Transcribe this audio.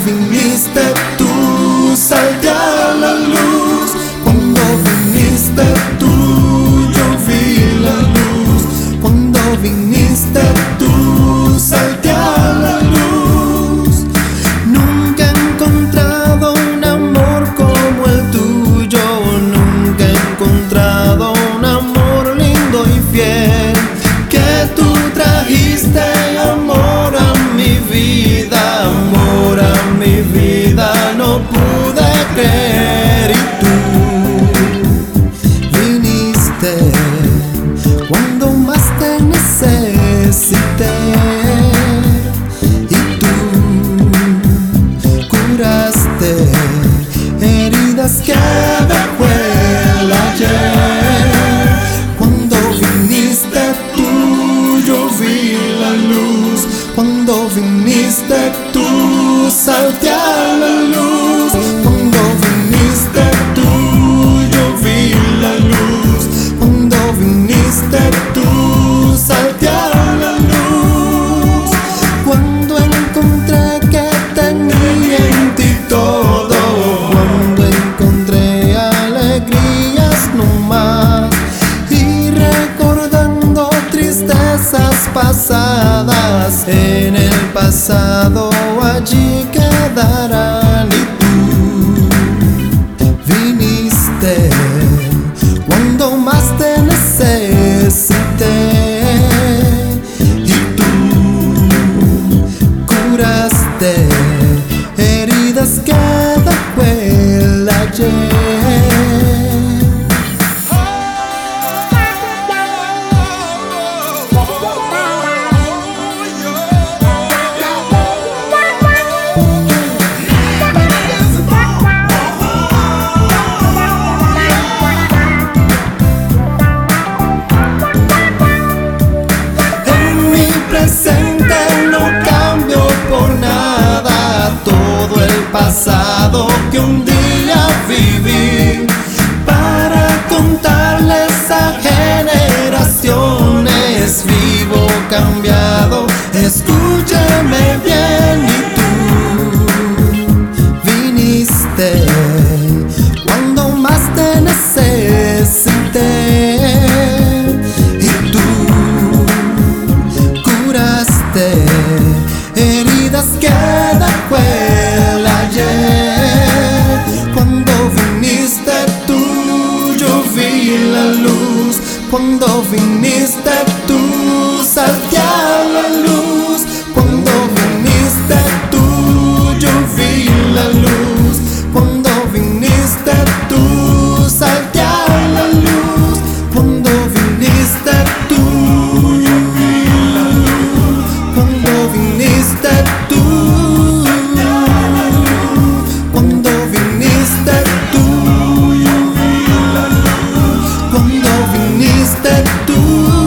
viniste tú, salte a la luz. Cuando viniste tú, yo vi la luz. Cuando viniste tú, salte a la luz. Nunca he encontrado un amor como el tuyo. Nunca he encontrado un amor lindo y fiel. Que tú trajiste amor a mi vida, amor a mi vida, no pude creer. Y tú viniste cuando más te necesité. Y tú curaste heridas que dejó el ayer. Cuando viniste tú, yo vi la luz. Cuando viniste tú, salte a la luz. Cuando viniste tú, yo vi la luz. Cuando viniste tú, salte a la luz. Cuando encontré que tenía en ti todo, cuando encontré alegrías no más, y recordando tristezas pasadas, en el pasado allí quedarán. Y tú viniste cuando más te necesité. Y tú curaste heridas que dejó el ayer. Presente no cambio por nada todo el pasado que un día viví, para contarles a generaciones. Vivo cambiado, escúcheme bien. Y tú viniste cuando más te necesité. Heridas que dejó el ayer. Cuando viniste tú, yo vi la luz. Cuando viniste tú, salte a la luz. Cuando viniste tú, yo vi la luz. Cuando viniste tú, salte a la luz. Cuando viniste tú, yo vi la luz. Cuando viniste tú, cuando viniste tú, yo vi la luz. Cuando viniste tú.